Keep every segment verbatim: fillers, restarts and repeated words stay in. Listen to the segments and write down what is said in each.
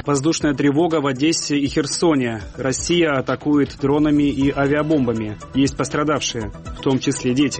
Воздушная тревога в Одессе и Херсоне. Россия атакует дронами и авиабомбами. Есть пострадавшие, в том числе дети.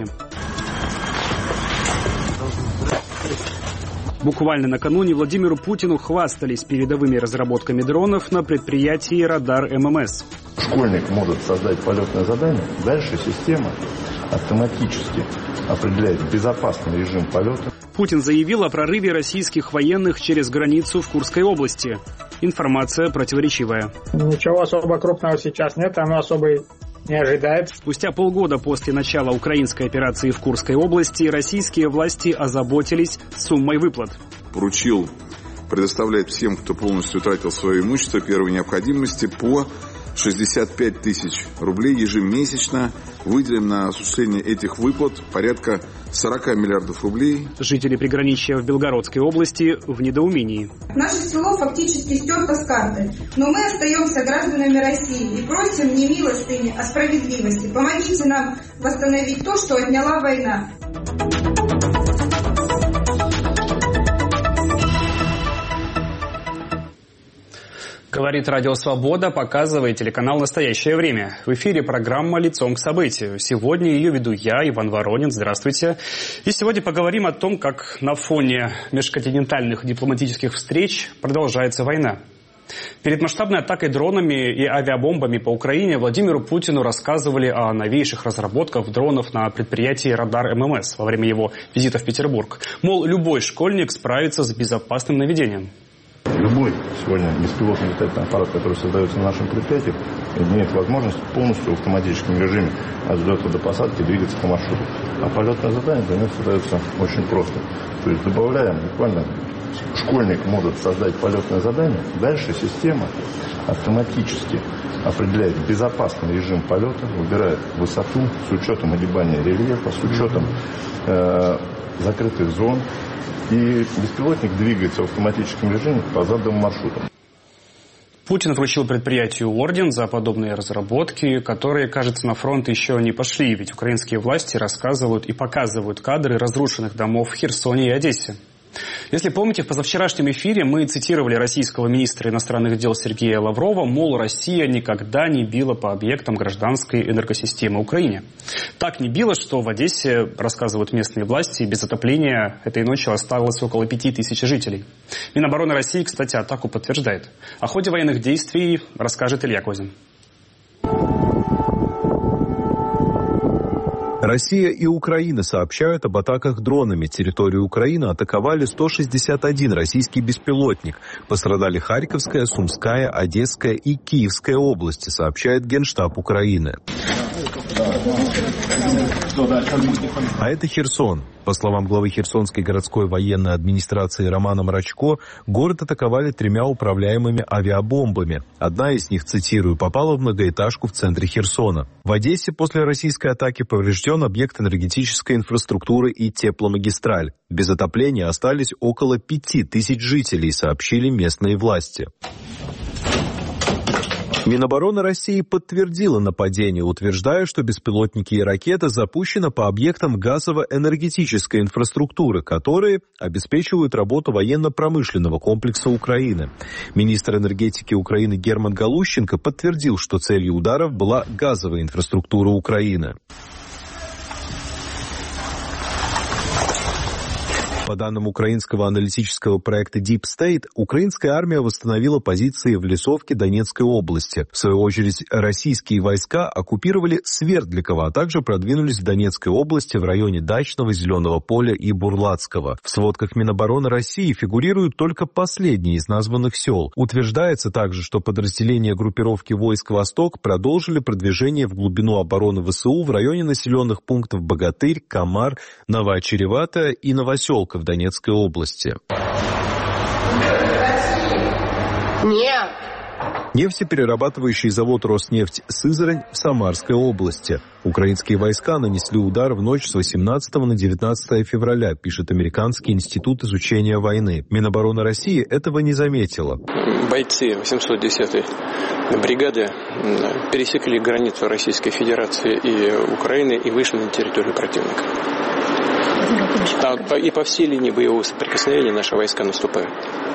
Буквально накануне Владимиру Путину хвастались передовыми разработками дронов на предприятии «Радар ММС». Школьник может создать полетное задание, дальше система автоматически определяет безопасный режим полета. Путин заявил о прорыве российских военных через границу в Курской области. Информация противоречивая. Ничего особо крупного сейчас нет, оно особо не ожидает. Спустя полгода после начала украинской операции в Курской области российские власти озаботились суммой выплат. Поручил предоставлять всем, кто полностью тратил свое имущество первой необходимости, по шестьдесят пять тысяч рублей ежемесячно. Выделим на осуществление этих выплат порядка сорок миллиардов рублей. Жители приграничья в Белгородской области в недоумении. Наше село фактически стерто с карты, но мы остаемся гражданами России и просим не милостыни, а справедливости. Помогите нам восстановить то, что отняла война. Говорит Радио Свобода, показывает телеканал «Настоящее время». В эфире программа «Лицом к событию». Сегодня ее веду я, Иван Воронин. Здравствуйте. И сегодня поговорим о том, как на фоне межконтинентальных дипломатических встреч продолжается война. Перед масштабной атакой дронами и авиабомбами по Украине Владимиру Путину рассказывали о новейших разработках дронов на предприятии «Радар ММС» во время его визита в Петербург. Мол, любой школьник справится с безопасным наведением. Любой сегодня беспилотный летательный аппарат, который создается на нашем предприятии, имеет возможность полностью в автоматическом режиме от взлета до посадки двигаться по маршруту. А полетное задание для него создается очень просто. То есть добавляем буквально, школьник может создать полетное задание, дальше система автоматически определяет безопасный режим полета, выбирает высоту с учетом огибания рельефа, с учетом э, закрытых зон. И беспилотник двигается в автоматическом режиме по заданным маршрутам. Путин вручил предприятию орден за подобные разработки, которые, кажется, на фронт еще не пошли, ведь украинские власти рассказывают и показывают кадры разрушенных домов в Херсоне и Одессе. Если помните, в позавчерашнем эфире мы цитировали российского министра иностранных дел Сергея Лаврова, мол, Россия никогда не била по объектам гражданской энергосистемы Украины. Так не била, что в Одессе, рассказывают местные власти, без отопления этой ночью осталось около пяти тысяч жителей. Минобороны России, кстати, атаку подтверждает. О ходе военных действий расскажет Илья Козин. Россия и Украина сообщают об атаках дронами. Территорию Украины атаковали сто шестьдесят один российский беспилотник. Пострадали Харьковская, Сумская, Одесская и Киевская области, сообщает Генштаб Украины. А это Херсон. По словам главы Херсонской городской военной администрации Романа Мрачко, город атаковали тремя управляемыми авиабомбами. Одна из них, цитирую, попала в многоэтажку в центре Херсона. В Одессе после российской атаки поврежден объект энергетической инфраструктуры и тепломагистраль. Без отопления остались около пяти тысяч жителей, сообщили местные власти. Минобороны России подтвердила нападение, утверждая, что беспилотники и ракеты запущены по объектам газово-энергетической инфраструктуры, которые обеспечивают работу военно-промышленного комплекса Украины. Министр энергетики Украины Герман Галущенко подтвердил, что целью ударов была газовая инфраструктура Украины. По данным украинского аналитического проекта Deep State, украинская армия восстановила позиции в Лисовке Донецкой области. В свою очередь, российские войска оккупировали Свердликово, а также продвинулись в Донецкой области в районе Дачного, Зеленого поля и Бурлацкого. В сводках Минобороны России фигурируют только последние из названных сел. Утверждается также, что подразделения группировки войск «Восток» продолжили продвижение в глубину обороны ВСУ в районе населенных пунктов Богатырь, Камар, Новоочереватая и Новоселка в Донецкой области. Нет. Нефтеперерабатывающий завод «Роснефть» Сызрань в Самарской области. Украинские войска нанесли удар в ночь с восемнадцатого на девятнадцатое февраля, пишет Американский институт изучения войны. Минобороны России этого не заметила. Бойцы восемьсот десятой бригады пересекли границу Российской Федерации и Украины и вышли на территорию противника. И по всей линии боевого соприкосновения наши войска наступают.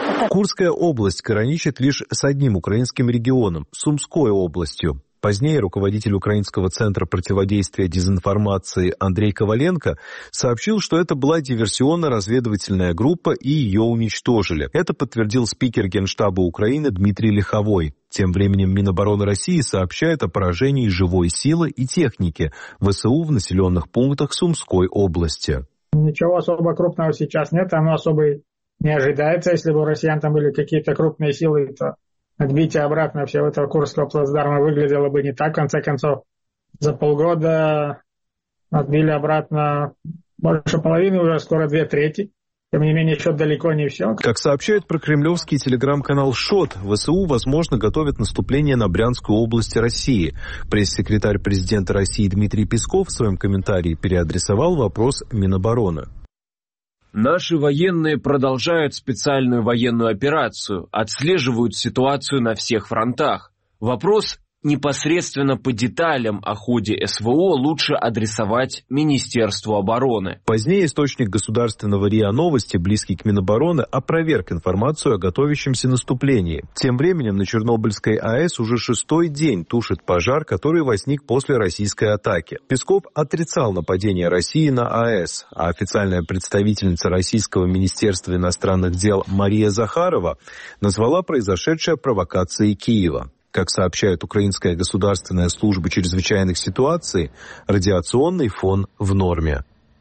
Курская область граничит лишь с одним украинским регионом – Сумской областью. Позднее руководитель Украинского центра противодействия дезинформации Андрей Коваленко сообщил, что это была диверсионно-разведывательная группа и ее уничтожили. Это подтвердил спикер Генштаба Украины Дмитрий Лиховой. Тем временем Минобороны России сообщает о поражении живой силы и техники ВСУ в населенных пунктах Сумской области. Ничего особо крупного сейчас нет, оно особо не ожидается. Если бы у россиян там были какие-то крупные силы, то отбитие обратно всего этого Курского плацдарма выглядело бы не так. В конце концов, за полгода отбили обратно больше половины, уже скоро две трети. Тем не менее, еще далеко не все. Как сообщает прокремлевский телеграм-канал ШОТ, ВСУ, возможно, готовят наступление на Брянскую область России. Пресс-секретарь президента России Дмитрий Песков в своем комментарии переадресовал вопрос Минобороны. Наши военные продолжают специальную военную операцию, отслеживают ситуацию на всех фронтах. Вопрос непосредственно по деталям о ходе СВО лучше адресовать Министерству обороны. Позднее источник государственного РИА Новости, близкий к Минобороны, опроверг информацию о готовящемся наступлении. Тем временем на Чернобыльской АЭС уже шестой день тушит пожар, который возник после российской атаки. Песков отрицал нападение России на АЭС, а официальная представительница Российского министерства иностранных дел Мария Захарова назвала произошедшее провокацией Киева. Как сообщает Украинская государственная служба чрезвычайных ситуаций, радиационный фон в норме.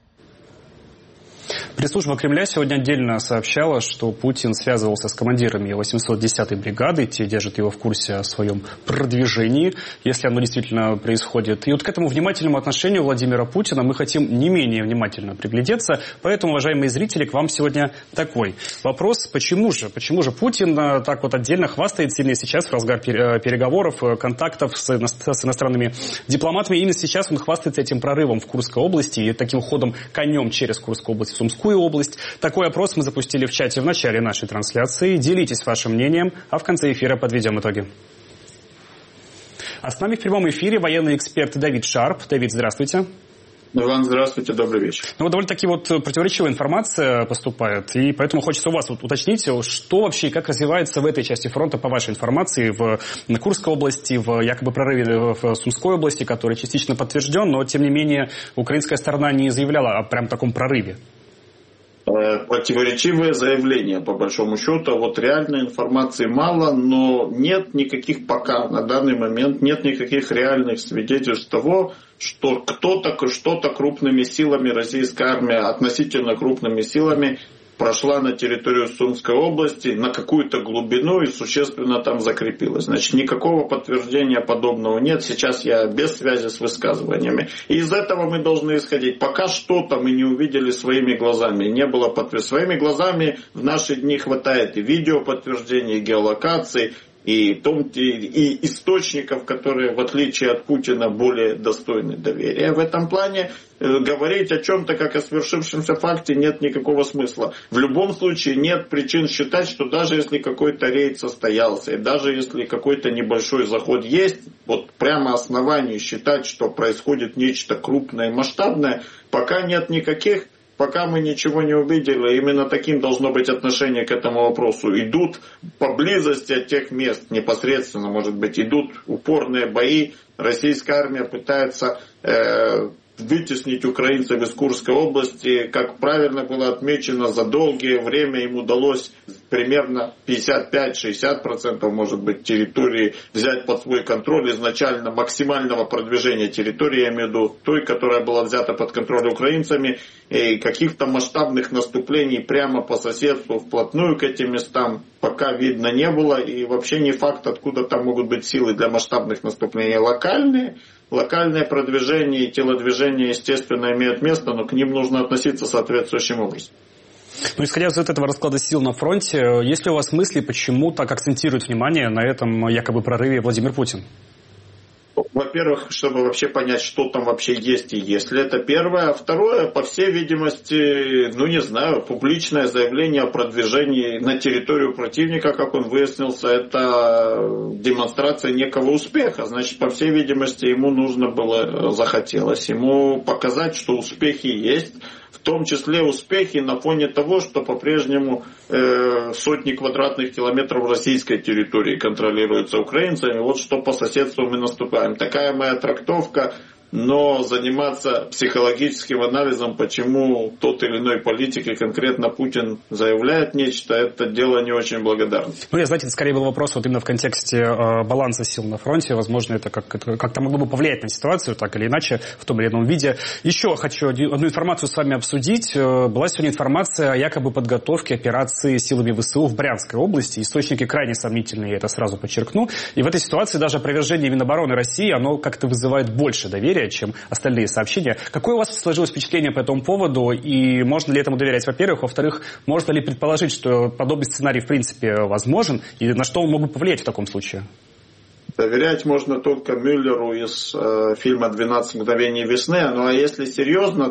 Пресс-служба Кремля сегодня отдельно сообщала, что Путин связывался с командирами восемьсот десятой бригады, те держат его в курсе о своем продвижении, если оно действительно происходит. И вот к этому внимательному отношению Владимира Путина мы хотим не менее внимательно приглядеться. Поэтому, уважаемые зрители, к вам сегодня такой вопрос. Почему же? Почему же Путин так вот отдельно хвастается именно сейчас, в разгар переговоров, контактов с иностранными дипломатами? Именно сейчас он хвастается этим прорывом в Курской области и таким ходом конем через Курскую область в Сумскую область. Такой опрос мы запустили в чате в начале нашей трансляции. Делитесь вашим мнением, а в конце эфира подведем итоги. А с нами в прямом эфире военный эксперт Давид Шарп. Давид, здравствуйте. Иван, здравствуйте, добрый вечер. Ну, вот довольно-таки вот противоречивая информация поступает, и поэтому хочется у вас вот уточнить, что вообще и как развивается в этой части фронта, по вашей информации, в Курской области, в якобы прорыве в Сумской области, который частично подтвержден, но, тем не менее, украинская сторона не заявляла о прям таком прорыве. Противоречивое заявление, по большому счету. Вот реальной информации мало, но нет никаких пока, на данный момент, нет никаких реальных свидетельств того, что кто-то, что-то крупными силами, российская армия относительно крупными силами прошла на территорию Сумской области на какую-то глубину и существенно там закрепилась. Значит, никакого подтверждения подобного нет. Сейчас я без связи с высказываниями. И из этого мы должны исходить. Пока что-то мы не увидели своими глазами. Не было подтверждения. Своими глазами в наши дни хватает и видео подтверждений, и геолокаций, и, том, и, и источников, которые, в отличие от Путина, более достойны доверия. В этом плане э, говорить о чем-то, как о свершившемся факте, нет никакого смысла. В любом случае нет причин считать, что даже если какой-то рейд состоялся, и даже если какой-то небольшой заход есть, вот прямо оснований считать, что происходит нечто крупное и масштабное, пока нет никаких. Пока мы ничего не увидели, именно таким должно быть отношение к этому вопросу. Идут поблизости от тех мест, непосредственно, может быть, идут упорные бои. Российская армия пытается э, вытеснить украинцев из Курской области. Как правильно было отмечено, за долгое время им удалось примерно пятьдесят пять - шестьдесят процентов, может быть, территории взять под свой контроль. Изначально максимального продвижения территории, я имею в виду той, которая была взята под контроль украинцами, и каких-то масштабных наступлений прямо по соседству, вплотную к этим местам пока видно не было. И вообще не факт, откуда там могут быть силы для масштабных наступлений. Локальные, локальное продвижение и телодвижение, естественно, имеют место, но к ним нужно относиться соответствующим образом. Ну, исходя из этого расклада сил на фронте, есть ли у вас мысли, почему так акцентирует внимание на этом якобы прорыве Владимир Путин? Во-первых, чтобы вообще понять, что там вообще есть и есть ли, это первое. А второе, по всей видимости, ну не знаю, публичное заявление о продвижении на территорию противника, как он выяснился, это демонстрация некого успеха. Значит, по всей видимости, ему нужно было, захотелось ему показать, что успехи есть. В том числе успехи на фоне того, что по-прежнему э, сотни квадратных километров российской территории контролируются украинцами. Вот что по соседству мы наступаем. Такая моя трактовка. Но заниматься психологическим анализом, почему тот или иной политик, и конкретно Путин, заявляет нечто, это дело не очень благодарно. Ну, я, знаете, это скорее был вопрос вот именно в контексте э, баланса сил на фронте. Возможно, это как, это как-то могло бы повлиять на ситуацию, так или иначе, в том или ином виде. Еще хочу одну информацию с вами обсудить. Э, была сегодня информация о якобы подготовке операции силами ВСУ в Брянской области. Источники крайне сомнительные, я это сразу подчеркну. И в этой ситуации даже опровержение Минобороны России, оно как-то вызывает больше доверия, чем остальные сообщения. Какое у вас сложилось впечатление по этому поводу, и можно ли этому доверять, во-первых? Во-вторых, можно ли предположить, что подобный сценарий в принципе возможен, и на что он мог бы повлиять в таком случае? Доверять можно только Мюллеру из э, фильма «двенадцать мгновений весны». Ну а если серьезно,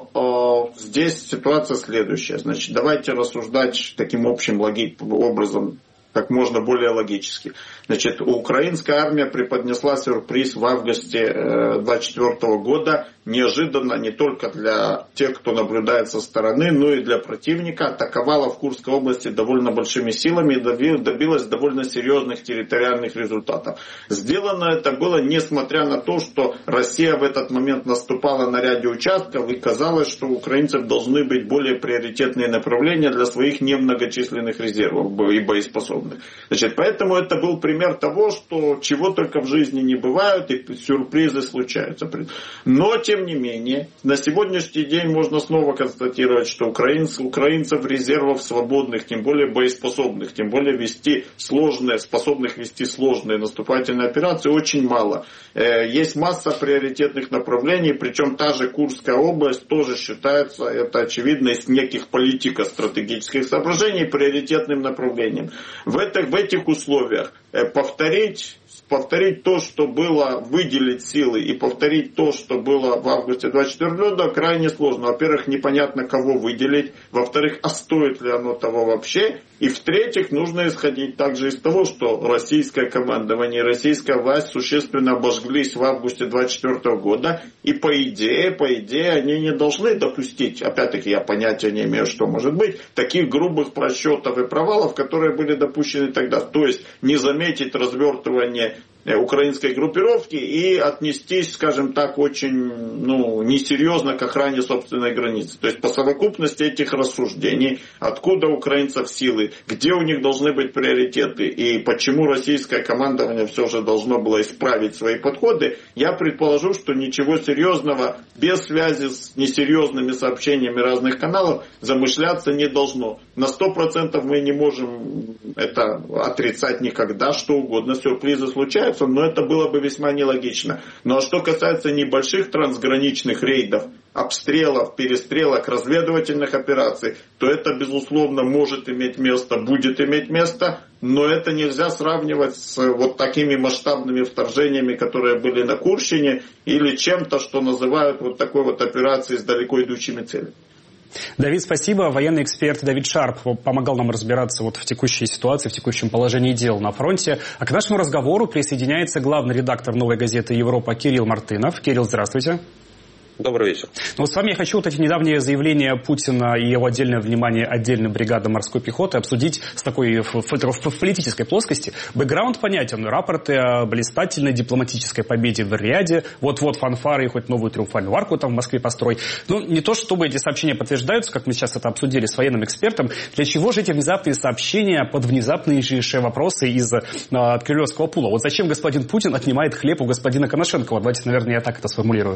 то э, здесь ситуация следующая. Значит, давайте рассуждать таким общим логи- образом, как можно более логически. Значит, украинская армия преподнесла сюрприз в августе двадцать четвёртого года, неожиданно не только для тех, кто наблюдает со стороны, но и для противника. Атаковала в Курской области довольно большими силами и добилась довольно серьезных территориальных результатов. Сделано это было несмотря на то, что Россия в этот момент наступала на ряде участков, и казалось, что у украинцев должны быть более приоритетные направления для своих немногочисленных резервов и боеспособных. Значит, поэтому это был пример того, что чего только в жизни не бывает, и сюрпризы случаются. Но, тем не менее, на сегодняшний день можно снова констатировать, что украинцев, украинцев резервов свободных, тем более боеспособных, тем более вести сложные, способных вести сложные наступательные операции, очень мало. Есть масса приоритетных направлений, причем та же Курская область тоже считается, это очевидно, из неких политико-стратегических соображений приоритетным направлением. В, это, в этих условиях повторить, повторить то, что было, выделить силы и повторить то, что было в августе двадцать четвёртого года, крайне сложно. Во-первых, непонятно, кого выделить. Во-вторых, а стоит ли оно того вообще? И в-третьих, нужно исходить также из того, что российское командование и российская власть существенно обожглись в августе двадцать четвёртого года. И по идее, по идее, они не должны допустить, опять-таки я понятия не имею, что может быть, таких грубых просчетов и провалов, которые были допущены тогда. То есть не заметить развертывание украинской группировки и отнестись, скажем так, очень ну, несерьезно к охране собственной границы. То есть по совокупности этих рассуждений, откуда у украинцев силы, где у них должны быть приоритеты и почему российское командование все же должно было исправить свои подходы, я предположу, что ничего серьезного без связи с несерьезными сообщениями разных каналов замышляться не должно. На сто процентов мы не можем это отрицать никогда, что угодно, сюрпризы случаются, но это было бы весьма нелогично. Ну а что касается небольших трансграничных рейдов, обстрелов, перестрелок, разведывательных операций, то это, безусловно, может иметь место, будет иметь место, но это нельзя сравнивать с вот такими масштабными вторжениями, которые были на Курщине, или чем-то, что называют вот такой вот операцией с далеко идущими целями. Давид, спасибо. Военный эксперт Давид Шарп помогал нам разбираться вот в текущей ситуации, в текущем положении дел на фронте. А к нашему разговору присоединяется главный редактор «Новой газеты Европа» Кирилл Мартынов. Кирилл, здравствуйте. Добрый вечер. Ну, вот с вами я хочу вот эти недавние заявления Путина и его отдельное внимание отдельным бригадам морской пехоты обсудить с такой в, в, в политической плоскости. Бэкграунд понятен. Рапорты о блистательной дипломатической победе в Риаде. Вот-вот фанфары и хоть новую триумфальную арку там в Москве построй. Ну, не то чтобы эти сообщения подтверждаются, как мы сейчас это обсудили с военным экспертом. Для чего же эти внезапные сообщения под внезапнейшие вопросы из а, кремлевского пула? Вот зачем господин Путин отнимает хлеб у господина Коношенкова? Давайте, наверное, я так это сформулирую.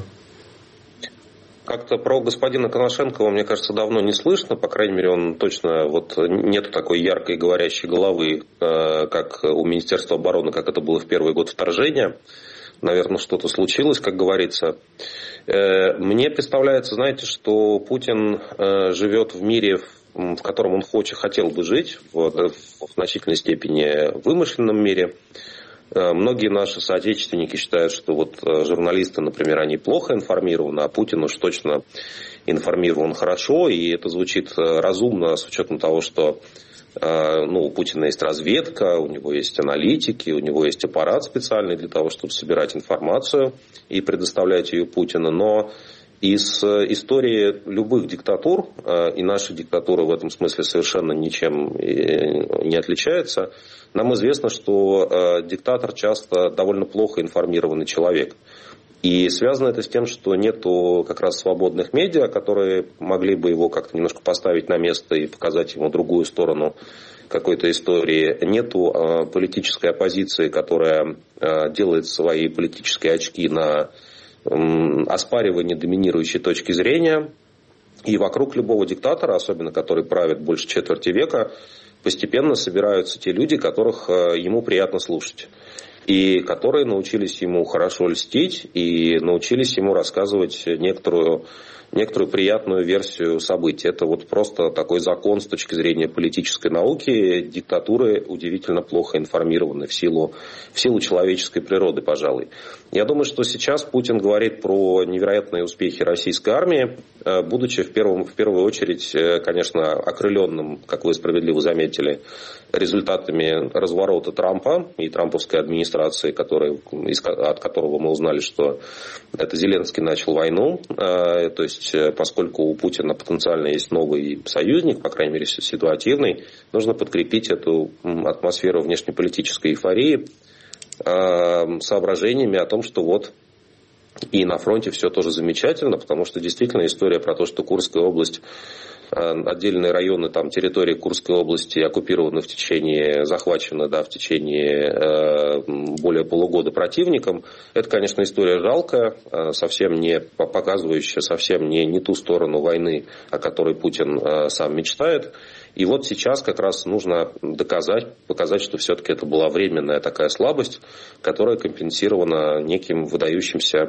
Как-то про господина Коношенкова, мне кажется, давно не слышно. По крайней мере, он точно вот нет такой яркой говорящей головы, как у Министерства обороны, как это было в первый год вторжения. Наверное, что-то случилось, как говорится. Мне представляется, знаете, что Путин живет в мире, в котором он хочет, хотел бы жить, в, в значительной степени вымышленном мире. Многие наши соотечественники считают, что вот журналисты, например, они плохо информированы, а Путин уж точно информирован хорошо, и это звучит разумно с учетом того, что ну, у Путина есть разведка, у него есть аналитики, у него есть аппарат специальный для того, чтобы собирать информацию и предоставлять ее Путину. Но Из истории любых диктатур, и наша диктатура в этом смысле совершенно ничем не отличается, нам известно, что диктатор часто довольно плохо информированный человек. И связано это с тем, что нету как раз свободных медиа, которые могли бы его как-то немножко поставить на место и показать ему другую сторону какой-то истории. Нету э, политической оппозиции, которая э, делает свои политические очки на э, оспаривании доминирующей точки зрения. И вокруг любого диктатора, особенно который правит больше четверти века, постепенно собираются те люди, которых э, ему приятно слушать. И которые научились ему хорошо льстить и научились ему рассказывать некоторую, некоторую приятную версию событий. Это вот просто такой закон с точки зрения политической науки. Диктатуры удивительно плохо информированы в силу, в силу человеческой природы, пожалуй. Я думаю, что сейчас Путин говорит про невероятные успехи российской армии, будучи в, первом, в первую очередь, конечно, окрыленным, как вы справедливо заметили, результатами разворота Трампа и трамповской администрации, который, от которого мы узнали, что это Зеленский начал войну. То есть, поскольку у Путина потенциально есть новый союзник, по крайней мере, ситуативный, нужно подкрепить эту атмосферу внешнеполитической эйфории соображениями о том, что вот и на фронте все тоже замечательно, потому что действительно история про то, что Курская область, отдельные районы там, территории Курской области оккупированы в течение, захвачены да, в течение э, более полугода противником, это, конечно, история жалкая, э, совсем не показывающая совсем не, не ту сторону войны, о которой Путин э, сам мечтает. И вот сейчас как раз нужно доказать, показать, что все-таки это была временная такая слабость, которая компенсирована неким выдающимся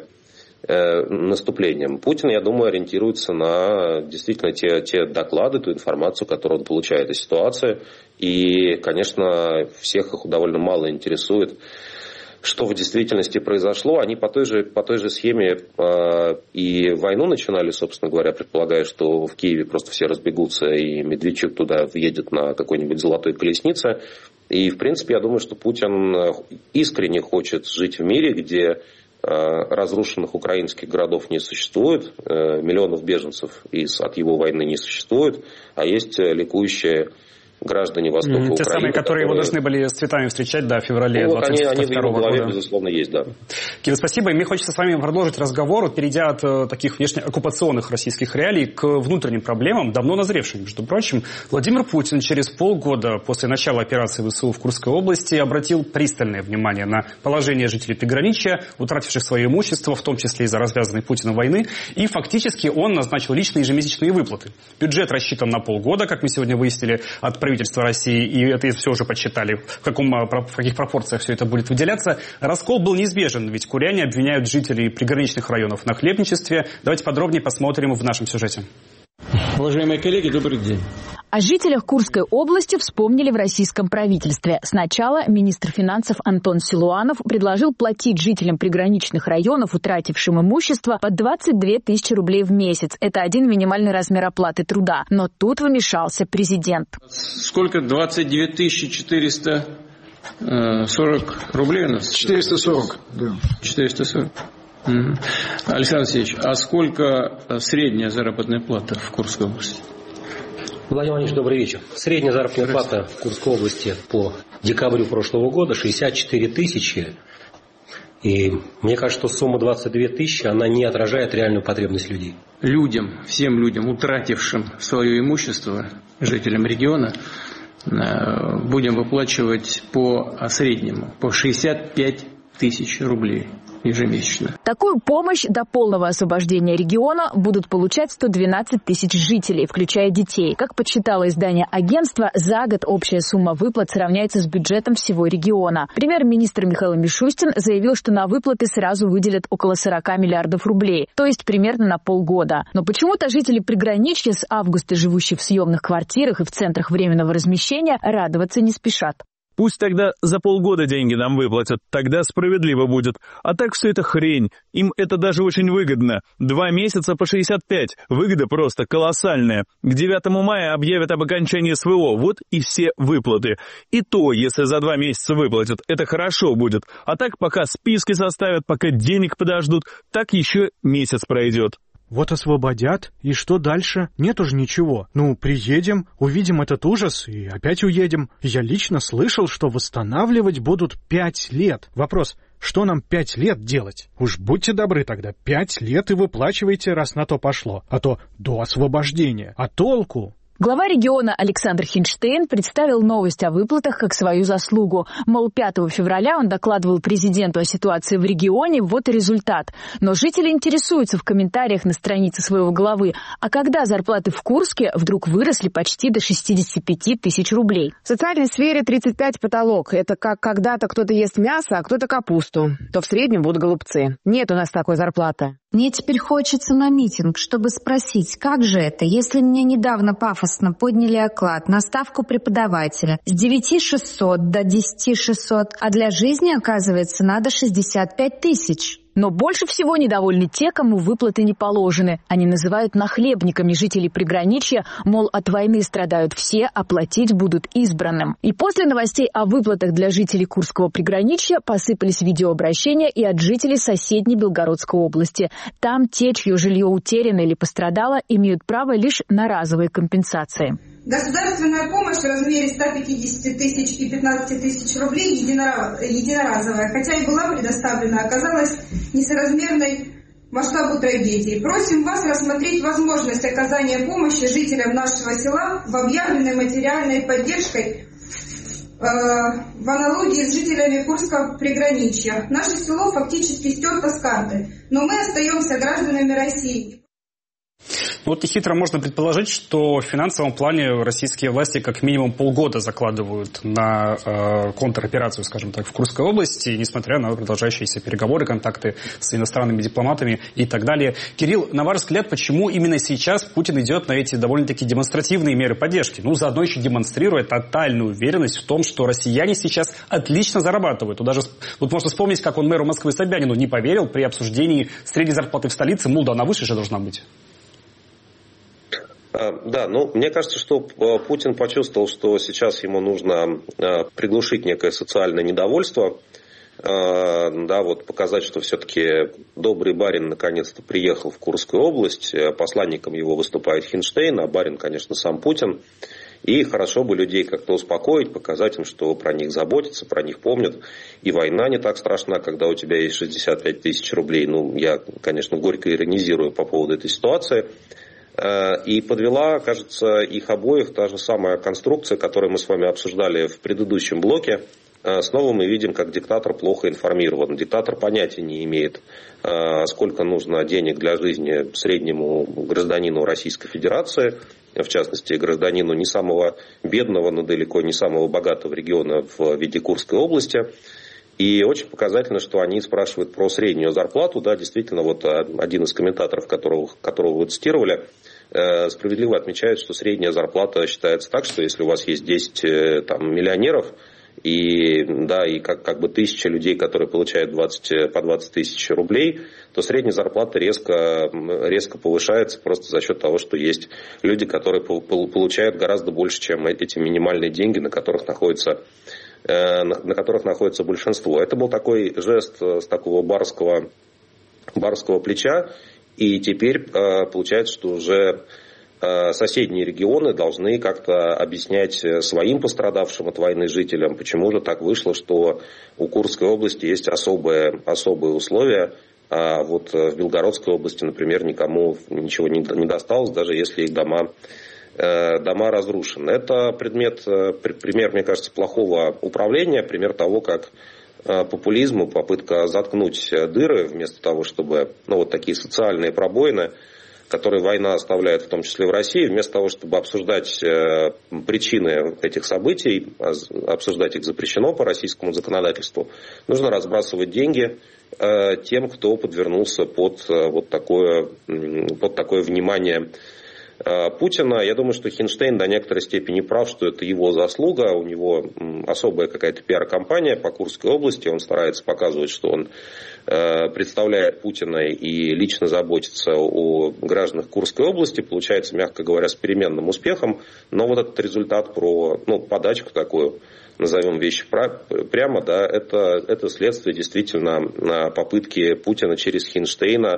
э, наступлением. Путин, я думаю, ориентируется на действительно те, те доклады, ту информацию, которую он получает из ситуации. И, конечно, всех их довольно мало интересует, что в действительности произошло. Они по той же, по той же схеме э, и войну начинали, собственно говоря, предполагая, что в Киеве просто все разбегутся и Медведчук туда въедет на какой-нибудь золотой колеснице. И, в принципе, я думаю, что Путин искренне хочет жить в мире, где э, разрушенных украинских городов не существует, э, миллионов беженцев из, от его войны не существует, а есть ликующие граждане Востока mm, Украины. Те самые, которые, которые его должны были с цветами встречать, да, в феврале ну, двадцать второго года. Они в его голове, безусловно, есть, да. Кирилл, спасибо. И мне хочется с вами продолжить разговор, перейдя от э, таких внешнеоккупационных российских реалий к внутренним проблемам, давно назревшим, между прочим. Владимир Путин через полгода после начала операции ВСУ в Курской области обратил пристальное внимание на положение жителей приграничья, утративших свое имущество, в том числе из-за развязанной Путиным войны, и фактически он назначил личные ежемесячные выплаты. Бюджет рассчитан на полгода, как мы сегодня выяснили, от правительства России, и это все уже подсчитали, в, каком, в каких пропорциях все это будет выделяться. Раскол был неизбежен, ведь куряне обвиняют жителей приграничных районов на хлебничестве. Давайте подробнее посмотрим в нашем сюжете. Уважаемые коллеги, добрый день. О жителях Курской области вспомнили в российском правительстве. Сначала министр финансов Антон Силуанов предложил платить жителям приграничных районов, утратившим имущество, по двадцать две тысячи рублей в месяц. Это один минимальный размер оплаты труда. Но тут вмешался президент. Сколько? двадцать две тысячи четыреста сорок рублей у нас? четыреста сорок, да. четыреста сорок. Александр Алексеевич, а сколько средняя заработная плата в Курской области? Владимир Владимирович, добрый вечер. Средняя заработная плата в Курской области по декабрю прошлого года шестьдесят четыре тысячи. И мне кажется, что сумма двадцать две тысячи, она не отражает реальную потребность людей. Людям, всем людям, утратившим свое имущество, жителям региона, будем выплачивать по среднему, по шестьдесят пять тысяч рублей ежемесячно. Такую помощь до полного освобождения региона будут получать сто двенадцать тысяч жителей, включая детей. Как подсчитало издание агентства, за год общая сумма выплат сравняется с бюджетом всего региона. Премьер-министр Михаил Мишустин заявил, что на выплаты сразу выделят около сорок миллиардов рублей, то есть примерно на полгода. Но почему-то жители приграничья, с августа живущие в съемных квартирах и в центрах временного размещения, радоваться не спешат. Пусть тогда за полгода деньги нам выплатят, тогда справедливо будет. А так все это хрень. Им это даже очень выгодно. Два месяца по шестьдесят пять. Выгода просто колоссальная. К девятому мая объявят об окончании СВО. Вот и все выплаты. И то, если за два месяца выплатят, это хорошо будет. А так пока списки составят, пока денег подождут, так еще месяц пройдет. Вот освободят, и что дальше? Нет уж ничего. Ну, приедем, увидим этот ужас и опять уедем. Я лично слышал, что восстанавливать будут пять лет. Вопрос, что нам пять лет делать? Уж будьте добры тогда, пять лет и выплачивайте, раз на то пошло. А то до освобождения. А толку? Глава региона Александр Хинштейн представил новость о выплатах как свою заслугу. Мол, пятого февраля он докладывал президенту о ситуации в регионе, вот и результат. Но жители интересуются в комментариях на странице своего главы, а когда зарплаты в Курске вдруг выросли почти до шестьдесят пять тысяч рублей. В социальной сфере тридцать пять потолок. Это как когда-то кто-то ест мясо, а кто-то капусту. То в среднем будут голубцы. Нет у нас такой зарплаты. Мне теперь хочется на митинг, чтобы спросить, как же это, если мне недавно пафосно подняли оклад на ставку преподавателя с девять тысяч шестисот до десять тысяч шестисот, а для жизни, оказывается, надо шестьдесят пять тысяч. Но больше всего недовольны те, кому выплаты не положены. Они называют нахлебниками жителей приграничья, мол, от войны страдают все, а платить будут избранным. И после новостей о выплатах для жителей Курского приграничья посыпались видеообращения и от жителей соседней Белгородской области. Там те, чье жилье утеряно или пострадало, имеют право лишь на разовые компенсации. Государственная помощь в размере ста пятидесяти тысяч и пятнадцати тысяч рублей единоразовая, хотя и была предоставлена, оказалась несоразмерной масштабу трагедии. Просим вас рассмотреть возможность оказания помощи жителям нашего села в объявленной материальной поддержкой э, в аналогии с жителями Курского приграничья. Наше село фактически стерто с карты, но мы остаемся гражданами России. Вот нехитро можно предположить, что в финансовом плане российские власти как минимум полгода закладывают на э, контроперацию, скажем так, в Курской области, несмотря на продолжающиеся переговоры, контакты с иностранными дипломатами и так далее. Кирилл, на ваш взгляд, почему именно сейчас Путин идет на эти довольно-таки демонстративные меры поддержки? Ну, заодно еще демонстрируя тотальную уверенность в том, что россияне сейчас отлично зарабатывают. Вот даже вот можно вспомнить, как он мэру Москвы Собянину не поверил при обсуждении средней зарплаты в столице. Мол, да она выше же должна быть. Да, ну, мне кажется, что Путин почувствовал, что сейчас ему нужно приглушить некое социальное недовольство, да, вот показать, что все-таки добрый барин наконец-то приехал в Курскую область, посланником его выступает Хинштейн, а барин, конечно, сам Путин. И хорошо бы людей как-то успокоить, показать им, что про них заботятся, про них помнят. И война не так страшна, когда у тебя есть шестьдесят пять тысяч рублей. Ну, я, конечно, горько иронизирую по поводу этой ситуации. И подвела, кажется, их обоих та же самая конструкция, которую мы с вами обсуждали в предыдущем блоке. Снова мы видим, как диктатор плохо информирован. Диктатор понятия не имеет, сколько нужно денег для жизни среднему гражданину Российской Федерации, в частности, гражданину не самого бедного, но далеко не самого богатого региона в виде Курской области. И очень показательно, что они спрашивают про среднюю зарплату. Да, действительно, вот один из комментаторов, которого, которого вы цитировали, справедливо отмечает, что средняя зарплата считается так, что если у вас есть десять там, миллионеров и, да, и как, как бы тысяча людей, которые получают двадцать, по двадцать тысяч рублей, то средняя зарплата резко, резко повышается просто за счет того, что есть люди, которые получают гораздо больше, чем эти минимальные деньги, на которых находится на которых находится большинство. Это был такой жест с такого барского, барского плеча, и теперь получается, что уже соседние регионы должны как-то объяснять своим пострадавшим от войны жителям, почему же так вышло, что у Курской области есть особые, особые условия, а вот в Белгородской области, например, никому ничего не досталось, даже если их дома дома разрушены. Это предмет, пример, мне кажется, плохого управления, пример того, как популизму, попытка заткнуть дыры вместо того, чтобы, ну, вот такие социальные пробоины, которые война оставляет, в том числе в России, вместо того, чтобы обсуждать причины этих событий, обсуждать их запрещено по российскому законодательству, нужно разбрасывать деньги тем, кто подвернулся под вот такое, под такое внимание Путина. Я думаю, что Хинштейн до некоторой степени прав, что это его заслуга. У него особая какая-то пиар-компания по Курской области. Он старается показывать, что он представляет Путина и лично заботится о гражданах Курской области. Получается, мягко говоря, с переменным успехом. Но вот этот результат про, ну, подачку такую, назовем вещи прямо, да, это, это следствие действительно попытки Путина через Хинштейна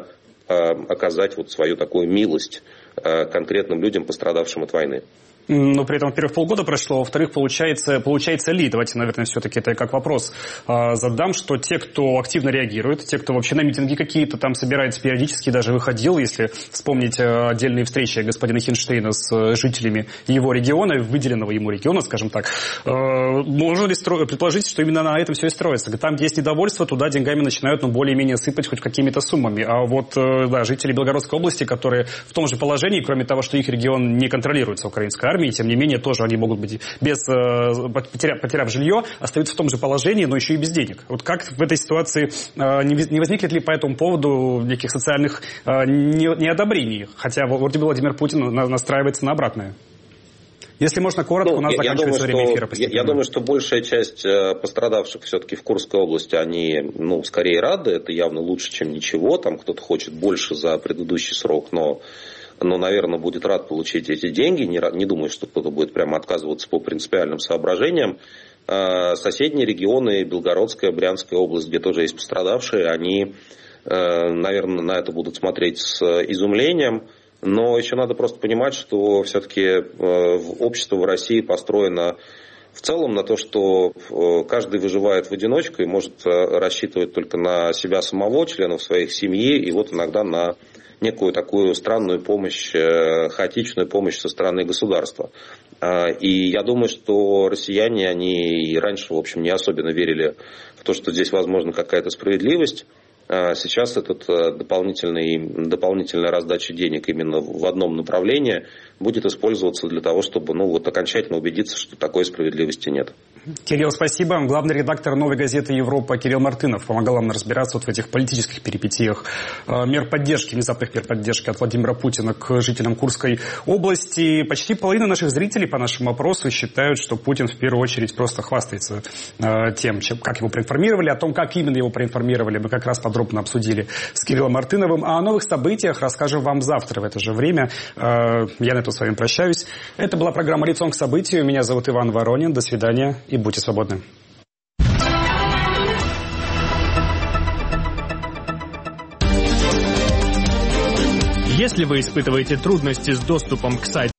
оказать вот свою такую милость конкретным людям, пострадавшим от войны. Но при этом, во-первых, полгода прошло, во-вторых, получается, получается ли, давайте, наверное, все-таки это как вопрос э, задам, что те, кто активно реагирует, те, кто вообще на митинги какие-то там собирается периодически, даже выходил, если вспомнить э, отдельные встречи господина Хинштейна с э, жителями его региона, выделенного ему региона, скажем так, э, можно ли стро- предположить, что именно на этом все и строится? Там, где есть недовольство, туда деньгами начинают, ну, более-менее сыпать хоть какими-то суммами. А вот, э, да, жители Белгородской области, которые в том же положении, кроме того, что их регион не контролируется украинской армией, и тем не менее тоже они могут быть без, потеряв, потеряв жилье, остаются в том же положении, но еще и без денег. Вот как в этой ситуации не возникнет ли по этому поводу неких социальных неодобрений? Хотя вроде бы Владимир Путин настраивается на обратное. Если можно коротко, ну, у нас я, заканчивается я думаю, время эфира постепенно. Я, я думаю, что большая часть пострадавших все-таки в Курской области, они, ну, скорее рады, это явно лучше, чем ничего, там кто-то хочет больше за предыдущий срок, но но, наверное, будет рад получить эти деньги. Не, не думаю, что кто-то будет прямо отказываться по принципиальным соображениям. Соседние регионы, Белгородская, Брянская область, где тоже есть пострадавшие, они, наверное, на это будут смотреть с изумлением. Но еще надо просто понимать, что все-таки общество в России построено в целом на то, что каждый выживает в одиночку и может рассчитывать только на себя самого, членов своей семьи, и вот иногда на некую такую странную помощь, хаотичную помощь со стороны государства. И я думаю, что россияне, они и раньше, в общем, не особенно верили в то, что здесь возможна какая-то справедливость. Сейчас этот дополнительный, дополнительная раздача денег именно в одном направлении будет использоваться для того, чтобы, ну, вот окончательно убедиться, что такой справедливости нет. Кирилл, спасибо. Главный редактор «Новой газеты Европа» Кирилл Мартынов помогал нам разбираться вот в этих политических перипетиях мер поддержки, внезапных мер поддержки от Владимира Путина к жителям Курской области. Почти половина наших зрителей по нашему опросу считают, что Путин в первую очередь просто хвастается тем, как его проинформировали. О том, как именно его проинформировали, мы как раз подробно обсудили с Кириллом Мартыновым. А о новых событиях расскажем вам завтра в это же время. Я на этом с вами прощаюсь. Это была программа «Лицом к событию». Меня зовут Иван Воронин. До свидания и будьте свободны. Если вы испытываете трудности с доступом к сайту